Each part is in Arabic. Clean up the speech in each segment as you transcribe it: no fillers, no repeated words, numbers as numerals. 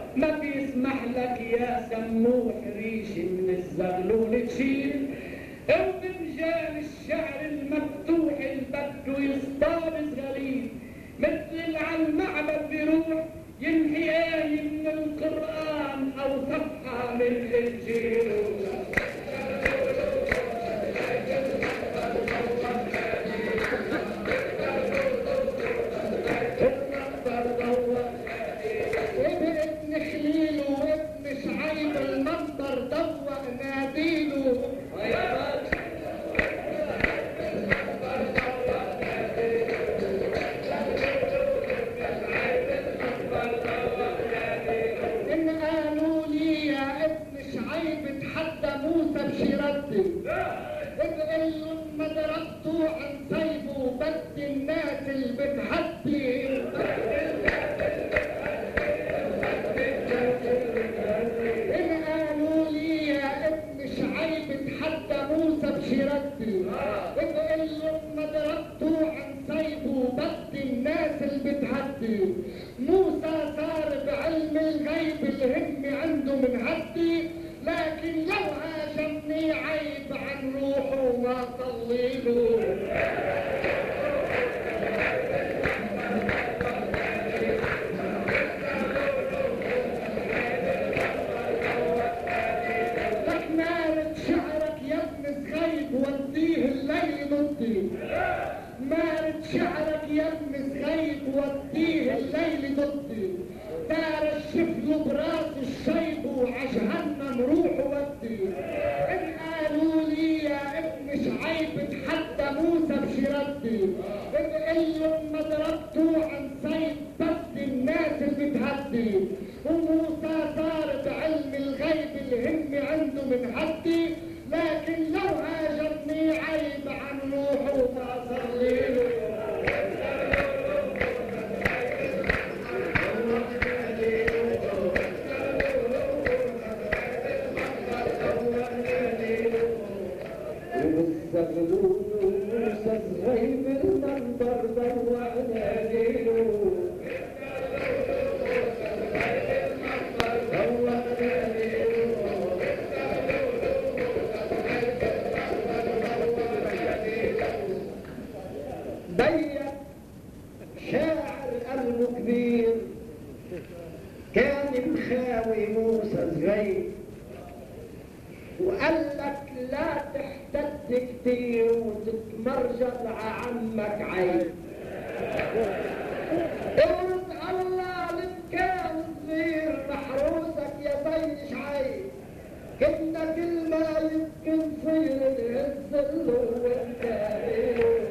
ما بيسمح لك يا سموح ريش من الزغلول تشيل، وبمجال الشعر المفتوح البد يصطابز غليل، مثل اللي على المعبد بيروح يمحي آية من القرآن أو صفحة من الإنجيل. وابن خليل وابن شعيب المنبر ضوء ناديله. إن قالوا لي يا ابن شعيب تحدى موسى بشيرتي، بقول لهم ما ضربتوا عن سيفه بدي الناس اللي بتحدي. إن قالوا لي يا ابن شعيب تحدى موسى بشيرتي، بقول لهم ما ضربتوا عن سيفه بدي الناس اللي بتحدي. موسى صار بعلم الغيب الهم عنده من هدي، لكن لو هاجمني عيب عن روحه ما صليله. لك مارد شعرك يا ابن سغيب وديه الليل ضدي، مارد شعرك يا ابن سغيب وديه الليل ضدي. دار الشفل براس الشيب وعجهنم روح ودي. إن قالوا لي يا ابن شعيب تحدى موسى بشيرتي، بقول لهم ما ضربتوا عن سيف بدي الناس اللي بتهدي. وموسى صار بعلم الغيب الهم عنده من هدي، لكن لو هاجمني عيب عن روحه ما صليله. والزغلول موسى صغيب المنبر ضوء ناديله. بيت شاعر قلبه كبير كان مخاوي موسى صغير، وقال لك لا تحتد كتير وتتمرجل عمك عيب. ارد الله لمكان صغير محروسك يا زي شعيب، كنا كل ما يمكن صير الهز اللي هو الكامل.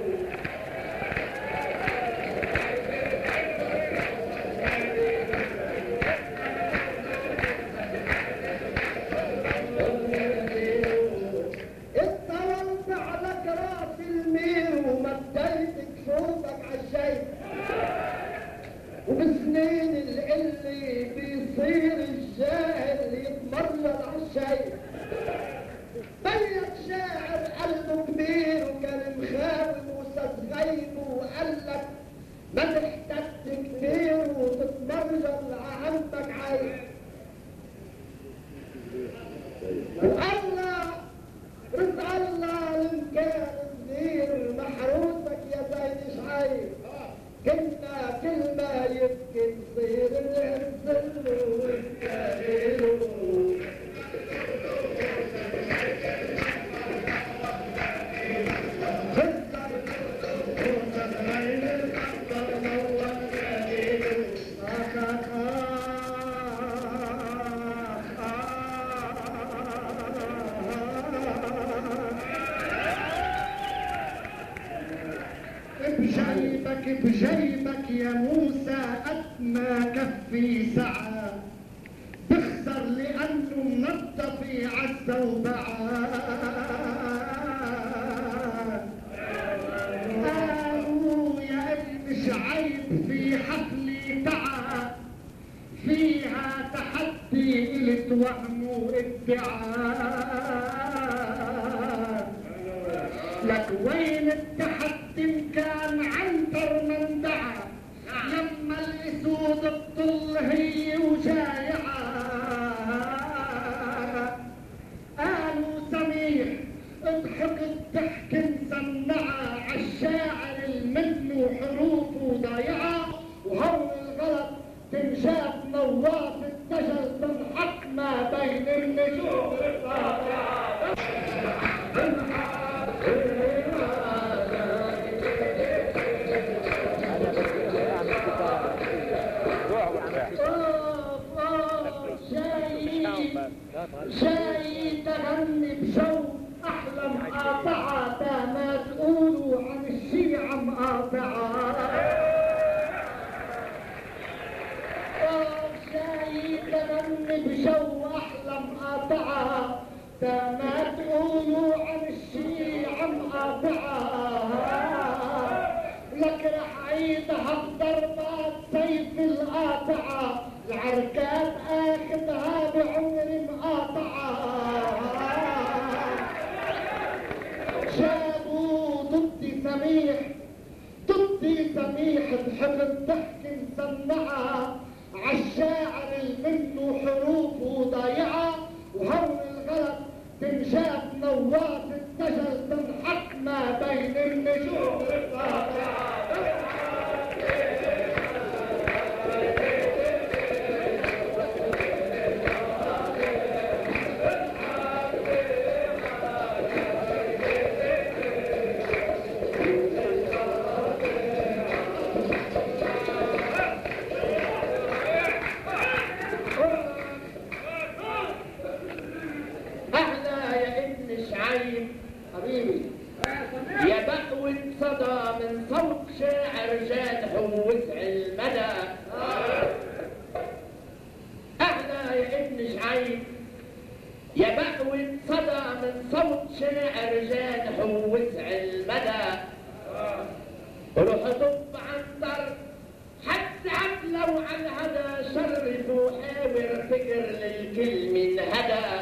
وبسنين اللي بيصير الجاهل يتمرد عالشيء. بيت شاعر قلبه كبير وكان مخاوي موسى صغيب، وقال لك ما تحتد كتير وتتمرد لعمك عيب. والله رد الله لمكان صغير محروسك يا زين شعيب، كنا كل ما يبكي نصير الهزل والكامل. بجيبك يا موسى أدنى كفي سعى، بخسر لأنه منظف عز وبعاد. قالوا يا ابن شعيب في حفلي تعا، فيها تحدي قلت وهم وادعاء. لك وين التحدي كان عنتر من دعا، لما الاسود الطل هي وجايعه. تنشاف نواف الدجل تنحط ما بين النجوم جاي تغني بجو احلى مقاطعه تا ما تقولوا عن الشيعة مقاطعه جاي تغني بجو احلى مقاطعه تا ما تقولوا عن الشيعة مقاطعه لك رح عيدها بضربات سيف القاطعه العركات اخذها بعمر مقاطعه جابوا ضدي سميح بحفظ ضحك مسمعه عالشاعر المنه حروفه ضايعه وهون الغلط تنشاف نواف الدجل تنحط ما بين النجوم القاطعه حبيبي يا بقوة صدى من صوت شاعر جاد وسع المدى أهلا يا ابن شعيب يا بقوة صدى من صوت شاعر جاد وسع المدى روح طب عنتر حتى لو عن هدى شرف وحاور فكر للكل من هدى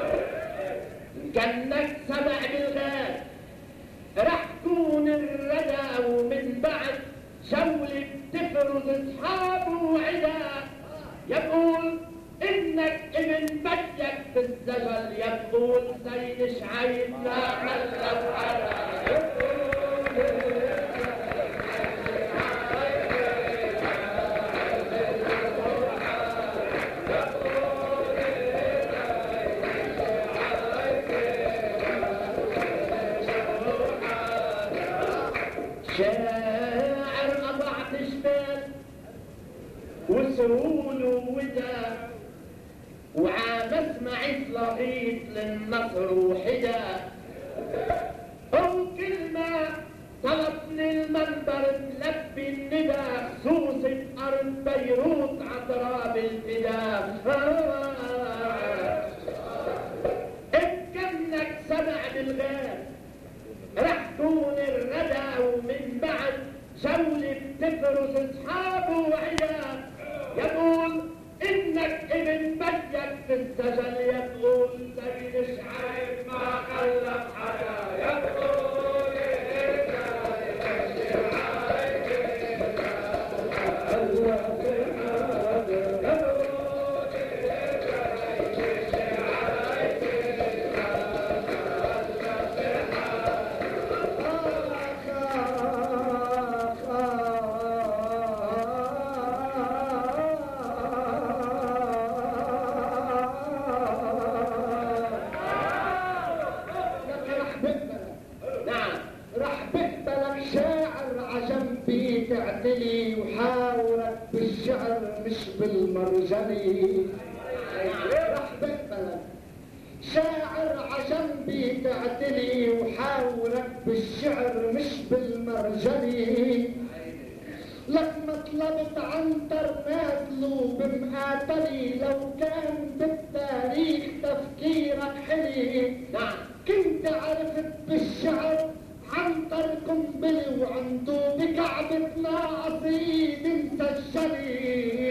كأنك سبع بالغاد رح تكون الردى ومن بعد جولة تفرز اصحاب وعدا يقول انك ابن بدك في الزجل يقول سيد شعيب ما خلف حدا شاعر قطعت جبال وسهول وودا وعام اسمع صلاحيط للنصر وحدا وكل ما طلب من المنبر تلبي الندى خصوص بأرض بيروت عتراب الفدا بكنك سبع بالغاب رح تكون الردى ومن بعد جولة بتفرز اصحابه وعيا يقول انك ابن بدك في السجل يقول سيد شعيب ما خلف حدا يقول تعتلي وحاورك بالشعر مش بالمرجلي رح بقبلك شاعر عجنبي تعتلي وحاورك بالشعر مش بالمرجلي لك مطلبت عنتر نازله بمقاتلي لو كان بالتاريخ تفكيرك حلي كنت عرفت بالشعر عنتر قنبلي وعنده بكعبتنا قصيد مسجلي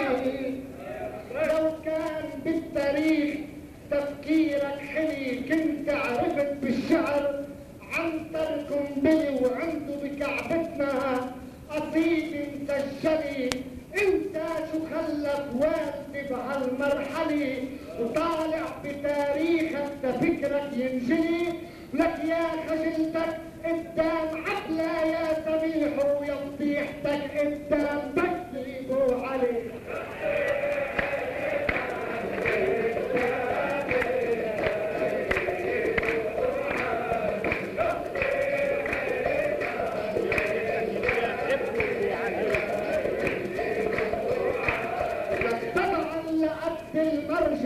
لو كان بالتاريخ تفكيرك حلي كنت عرفت بالشعر عنتر قنبلي وعنده بكعبتنا قصيد مسجلي انت شو خلف والدي بهالمرحلة وطالع بتاريخك تفكرك ينجلي لك يا خجلتك قدام عقلة يا سميح ويا فضيحتك قدام بكري بو علي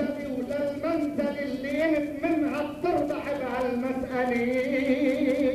منزلي ولا المنزل اللي انت منها بتربح بهالمسألة.